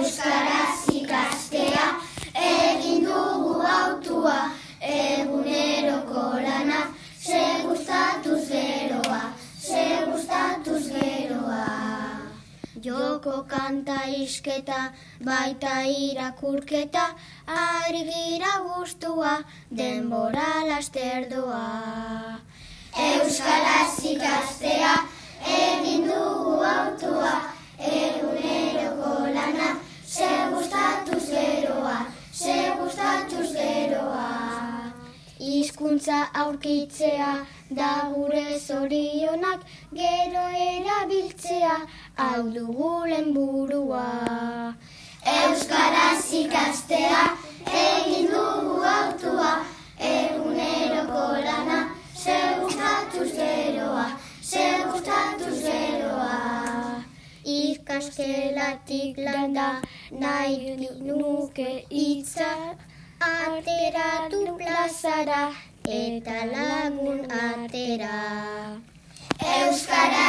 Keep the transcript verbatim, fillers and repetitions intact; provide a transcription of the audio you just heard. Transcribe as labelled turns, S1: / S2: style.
S1: Euskaraz ikastea, egin dugu autua, eguneroko lana, ze gustatuz geroa, ze gustatuz geroa. Joko kanta isketa, baita irakurketa, argira gustua, denbora laster doa. Euskaraz ikastea, egin dugu autua, eguneroko lana, ze gustatuz geroa, ze gustatuz geroa. Hizkuntza aurkitzea da gure zorionak, gero erabiltzea hau dugu helburua. Euskaraz ikastea, egin dugu autua, eguneroko lana, ze gustatuz geroa, ze gustatuz geroa. Ikastelatik landa nahi nuke hitza, ateratu plazara eta lagun atera. Euskara